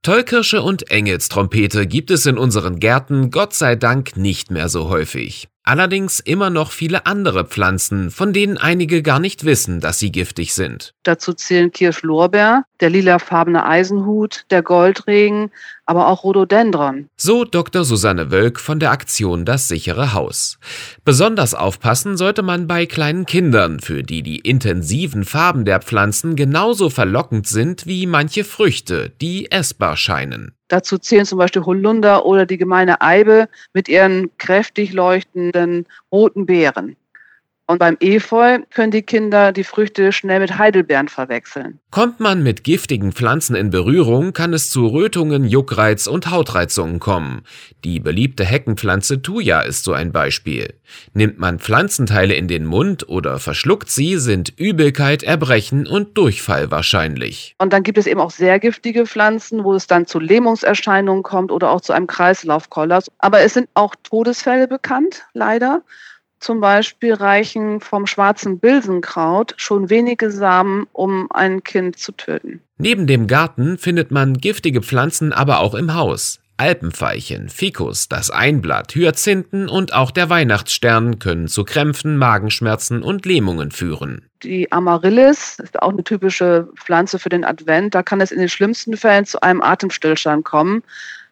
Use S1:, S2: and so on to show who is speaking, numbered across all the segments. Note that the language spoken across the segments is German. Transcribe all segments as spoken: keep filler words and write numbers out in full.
S1: Tollkirsche und Engelstrompete gibt es in unseren Gärten Gott sei Dank nicht mehr so häufig. Allerdings immer noch viele andere Pflanzen, von denen einige gar nicht wissen, dass sie giftig sind.
S2: Dazu zählen Kirschlorbeer, der lilafarbene Eisenhut, der Goldregen, aber auch Rhododendron.
S1: So Doktor Susanne Wölk von der Aktion Das sichere Haus. Besonders aufpassen sollte man bei kleinen Kindern, für die die intensiven Farben der Pflanzen genauso verlockend sind wie manche Früchte, die essbar scheinen.
S2: Dazu zählen zum Beispiel Holunder oder die gemeine Eibe mit ihren kräftig leuchtenden roten Beeren. Und beim Efeu können die Kinder die Früchte schnell mit Heidelbeeren verwechseln.
S1: Kommt man mit giftigen Pflanzen in Berührung, kann es zu Rötungen, Juckreiz und Hautreizungen kommen. Die beliebte Heckenpflanze Thuja ist so ein Beispiel. Nimmt man Pflanzenteile in den Mund oder verschluckt sie, sind Übelkeit, Erbrechen und Durchfall wahrscheinlich.
S2: Und dann gibt es eben auch sehr giftige Pflanzen, wo es dann zu Lähmungserscheinungen kommt oder auch zu einem Kreislaufkollaps. Aber es sind auch Todesfälle bekannt, leider. Zum Beispiel reichen vom schwarzen Bilsenkraut schon wenige Samen, um ein Kind zu töten.
S1: Neben dem Garten findet man giftige Pflanzen aber auch im Haus. Alpenveilchen, Ficus, das Einblatt, Hyazinthen und auch der Weihnachtsstern können zu Krämpfen, Magenschmerzen und Lähmungen führen.
S2: Die Amaryllis ist auch eine typische Pflanze für den Advent. Da kann es in den schlimmsten Fällen zu einem Atemstillstand kommen.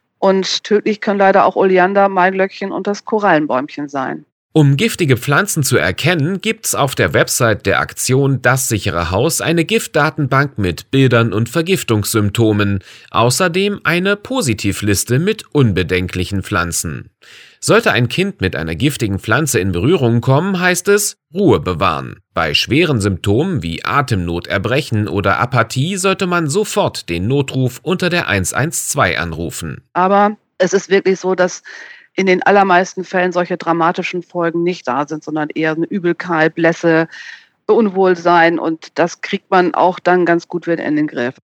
S2: Und tödlich können leider auch Oleander, Maiglöckchen und das Korallenbäumchen sein.
S1: Um giftige Pflanzen zu erkennen, gibt's auf der Website der Aktion Das sichere Haus eine Giftdatenbank mit Bildern und Vergiftungssymptomen, außerdem eine Positivliste mit unbedenklichen Pflanzen. Sollte ein Kind mit einer giftigen Pflanze in Berührung kommen, heißt es Ruhe bewahren. Bei schweren Symptomen wie Atemnot, Erbrechen oder Apathie sollte man sofort den Notruf unter der eins eins zwei anrufen.
S2: Aber es ist wirklich so, dass in den allermeisten Fällen solche dramatischen Folgen nicht da sind, sondern eher eine Übelkeit, Blässe, Unwohlsein, und das kriegt man auch dann ganz gut wieder in den Griff.